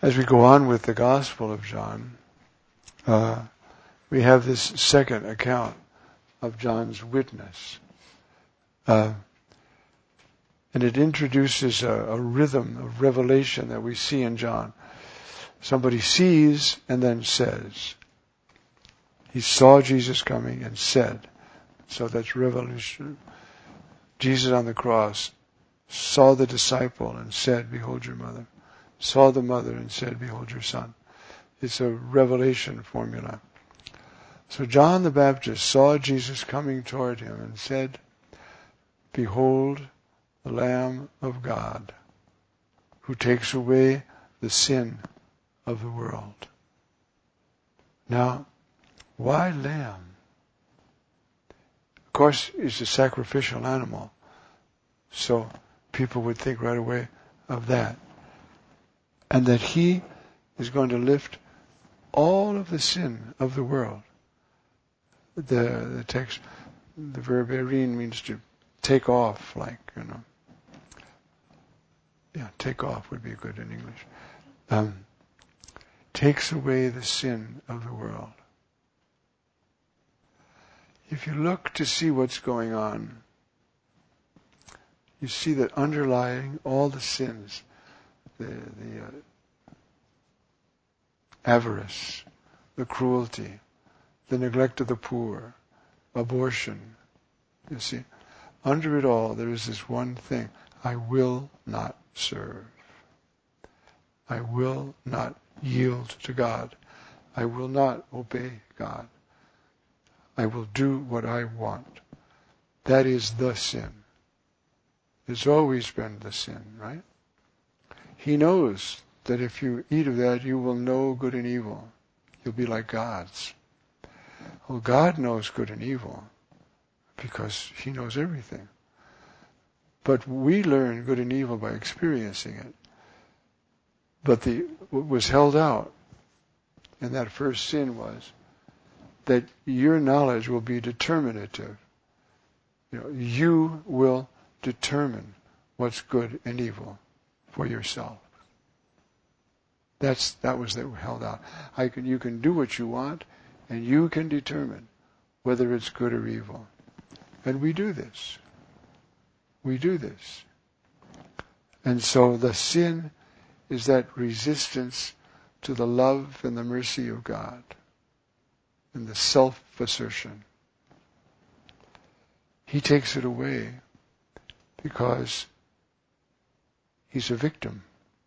As we go on with the Gospel of John, we have this second account of John's witness. And it introduces a rhythm of revelation that we see in John. Somebody sees and then says. He saw Jesus coming and said. So that's revelation. Jesus on the cross saw the disciple and said, "Behold your mother." Saw the mother and said, "Behold your son." It's a revelation formula. So John the Baptist saw Jesus coming toward him and said, "Behold the Lamb of God, who takes away the sin of the world." Now, why lamb? Of course, it's a sacrificial animal. So people would think right away of that. And that he is going to lift all of the sin of the world. The text, the verb erin means to take off, like, Yeah, take off would be good in English. Takes away the sin of the world. If you look to see what's going on, you see that underlying all the sins, the avarice, the cruelty, the neglect of the poor, abortion. You see, under it all there is this one thing: I will not serve. I will not yield to God. I will not obey God. I will do what I want. That is the sin. It's always been the sin, right? He knows that if you eat of that, you will know good and evil. You'll be like gods. Well, God knows good and evil because He knows everything. But we learn good and evil by experiencing it. But what was held out in that first sin was that your knowledge will be determinative. You will determine what's good and evil for yourself. That was held out. You can do what you want, and you can determine whether it's good or evil. And we do this. We do this. And so the sin is that resistance to the love and the mercy of God and the self-assertion. He takes it away because he's a victim.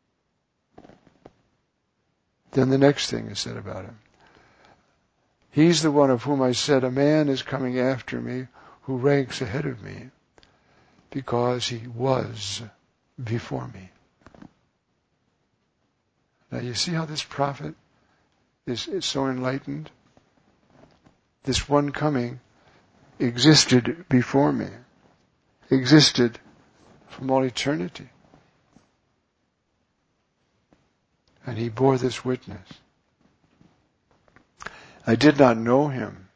Then the next thing is said about him. He's the one of whom I said, a man is coming after me who ranks ahead of me because he was before me. Now you see how this prophet is so enlightened? This one coming existed before me, existed from all eternity. And he bore this witness. I did not know him.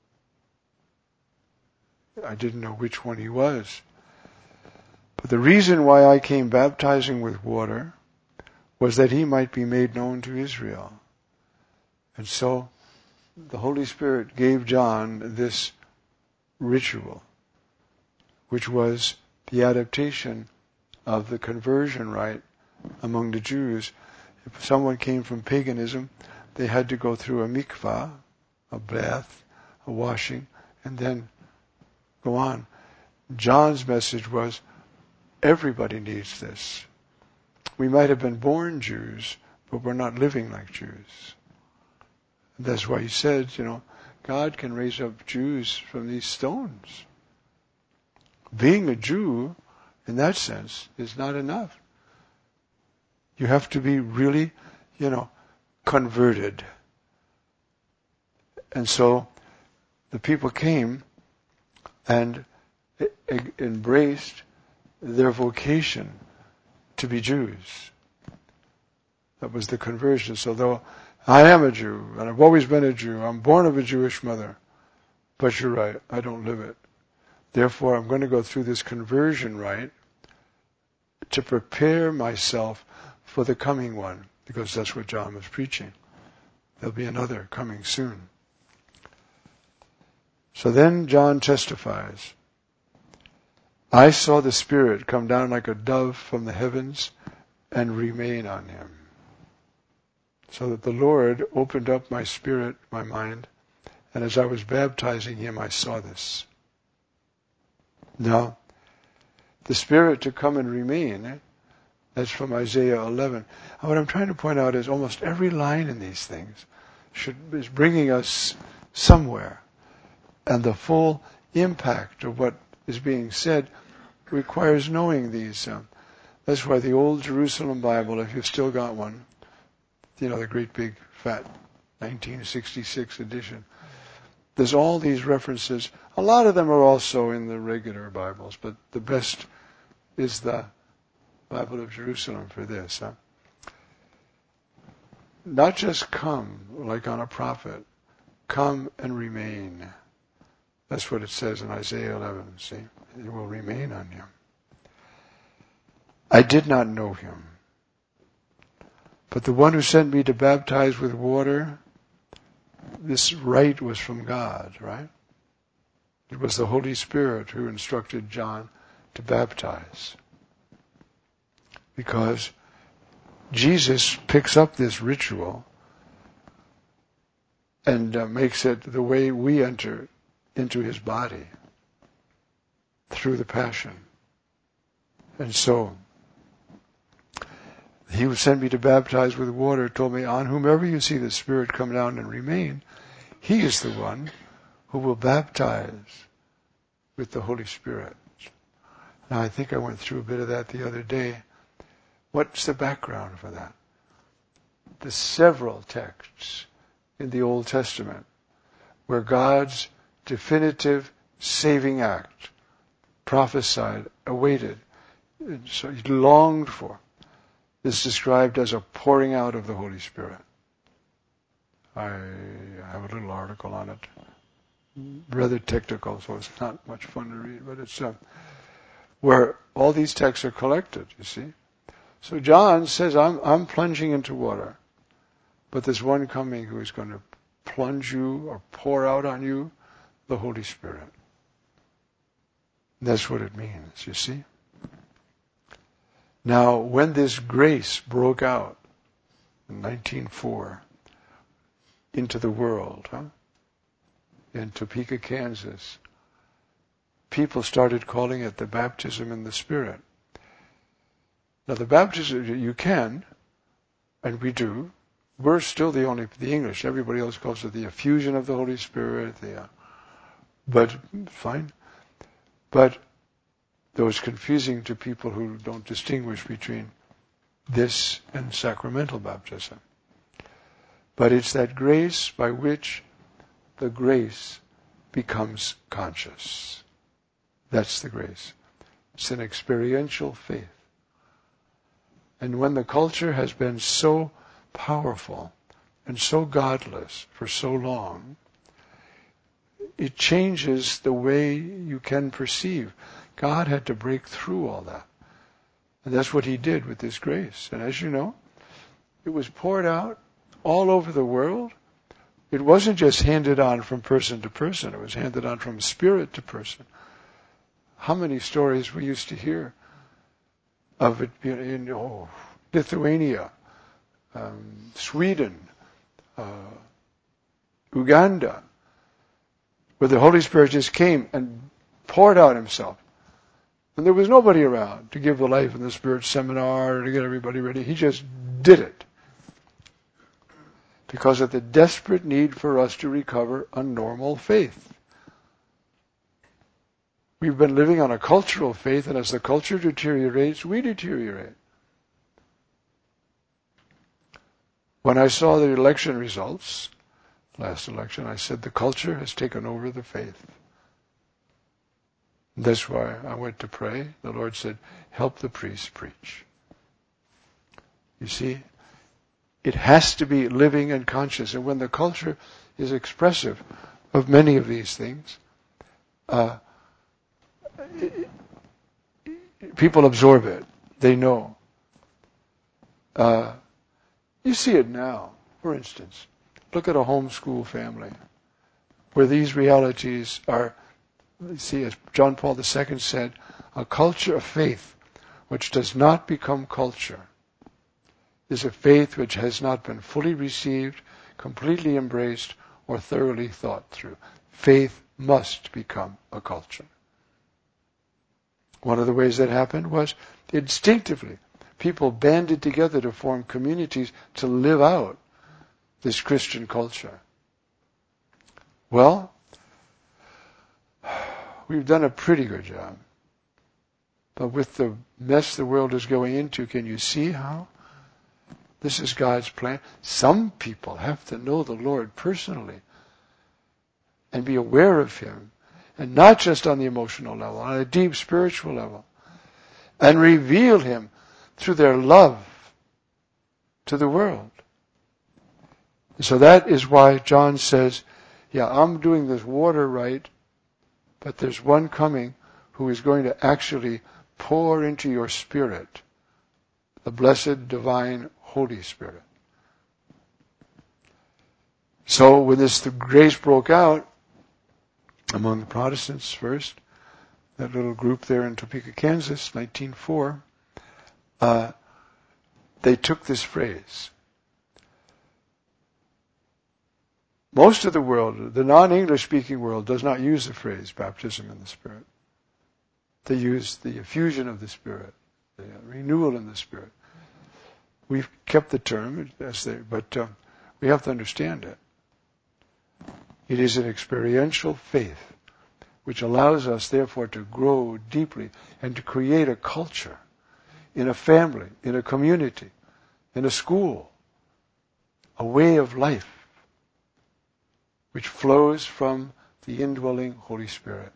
I didn't know which one he was. But the reason why I came baptizing with water was that he might be made known to Israel. And so the Holy Spirit gave John this ritual, which was the adaptation of the conversion rite among the Jews. If someone came from paganism, they had to go through a mikvah, a bath, a washing, and then go on. John's message was, everybody needs this. We might have been born Jews, but we're not living like Jews. And that's why he said, God can raise up Jews from these stones. Being a Jew, in that sense, is not enough. You have to be really, converted. And so the people came and embraced their vocation to be Jews. That was the conversion. So though I am a Jew, and I've always been a Jew, I'm born of a Jewish mother, but you're right, I don't live it. Therefore, I'm going to go through this conversion rite to prepare myself for the coming one. because that's what John was preaching. There'll be another coming soon. So then John testifies, I saw the Spirit come down like a dove from the heavens and remain on him. So that the Lord opened up my spirit, my mind, and as I was baptizing him, I saw this. Now, the Spirit to come and remain, that's from Isaiah 11. And what I'm trying to point out is almost every line in these things is bringing us somewhere. And the full impact of what is being said requires knowing these. That's why the Old Jerusalem Bible, if you've still got one, the great big fat 1966 edition, there's all these references. A lot of them are also in the regular Bibles, but the best is the Bible of Jerusalem for this. Not just come, like on a prophet, come and remain. That's what it says in Isaiah 11, see? It will remain on him. I did not know him, but the one who sent me to baptize with water, this right was from God, right? It was the Holy Spirit who instructed John to baptize. Because Jesus picks up this ritual and makes it the way we enter into his body through the Passion. And so, he who sent me to baptize with water told me, on whomever you see the Spirit come down and remain, he is the one who will baptize with the Holy Spirit. Now, I think I went through a bit of that the other day. What's the background for that? The several texts in the Old Testament where God's definitive saving act, prophesied, awaited, and so he longed for, is described as a pouring out of the Holy Spirit. I have a little article on it, rather technical, so it's not much fun to read, but it's where all these texts are collected, you see. So John says, I'm plunging into water, but there's one coming who is going to plunge you or pour out on you the Holy Spirit. That's what it means, you see. Now, when this grace broke out in 1904 into the world, in Topeka, Kansas, people started calling it the baptism in the Spirit. Now, the baptism, you can, and we do. We're still the English. Everybody else calls it the effusion of the Holy Spirit, but fine. But though it's confusing to people who don't distinguish between this and sacramental baptism. But it's that grace by which the grace becomes conscious. That's the grace. It's an experiential faith. And when the culture has been so powerful and so godless for so long, it changes the way you can perceive. God had to break through all that. And that's what he did with this grace. And as you know, it was poured out all over the world. It wasn't just handed on from person to person. It was handed on from spirit to person. How many stories we used to hear of it in Lithuania, Sweden, Uganda, where the Holy Spirit just came and poured out himself. And there was nobody around to give the Life in the Spirit seminar or to get everybody ready. He just did it. Because of the desperate need for us to recover a normal faith. We've been living on a cultural faith, and as the culture deteriorates, we deteriorate. When I saw the election results, last election, I said the culture has taken over the faith. That's why I went to pray. The Lord said, help the priests preach. You see, it has to be living and conscious. And when the culture is expressive of many of these things, people absorb it. They know. You see it now. For instance, look at a homeschool family where these realities are, see, as John Paul II said, a culture of faith which does not become culture is a faith which has not been fully received, completely embraced, or thoroughly thought through. Faith must become a culture. One of the ways that happened was instinctively. People banded together to form communities to live out this Christian culture. Well, we've done a pretty good job. But with the mess the world is going into, can you see how? This is God's plan. Some people have to know the Lord personally and be aware of Him. And not just on the emotional level, on a deep spiritual level. And reveal Him through their love to the world. So that is why John says, yeah, I'm doing this water right, but there's one coming who is going to actually pour into your spirit the blessed, divine, Holy Spirit. So when the grace broke out among the Protestants first, that little group there in Topeka, Kansas, 1904, they took this phrase. Most of the world, the non-English speaking world, does not use the phrase baptism in the Spirit. They use the effusion of the Spirit, the renewal in the Spirit. We've kept the term, but we have to understand it. It is an experiential faith which allows us, therefore, to grow deeply and to create a culture in a family, in a community, in a school, a way of life which flows from the indwelling Holy Spirit.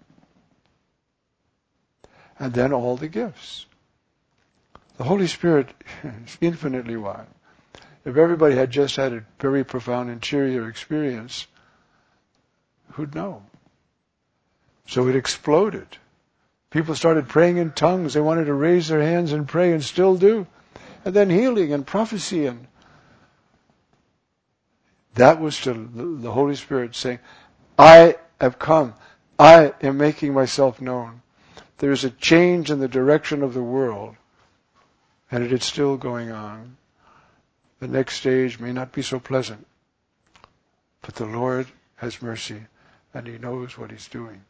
And then all the gifts. The Holy Spirit is infinitely wide. If everybody had just had a very profound interior experience, who'd know? So it exploded. People started praying in tongues. They wanted to raise their hands and pray, and still do. And then healing and prophecy. And that was the Holy Spirit saying, I have come. I am making myself known. There is a change in the direction of the world. And it is still going on. The next stage may not be so pleasant. But the Lord has mercy, and He knows what He's doing.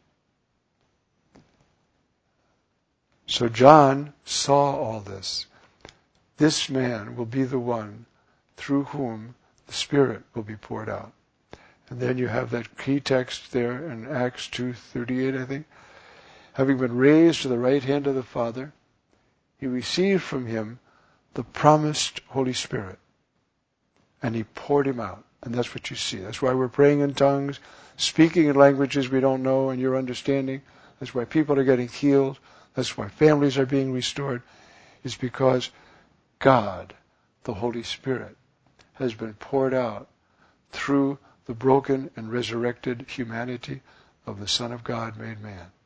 So John saw all this. This man will be the one through whom the Spirit will be poured out. And then you have that key text there in Acts 2:38, I think. Having been raised to the right hand of the Father, He received from Him the promised Holy Spirit. And He poured Him out. And that's what you see. That's why we're praying in tongues, speaking in languages we don't know and you're understanding. That's why people are getting healed. That's why families are being restored. It's because God, the Holy Spirit, has been poured out through the broken and resurrected humanity of the Son of God made man.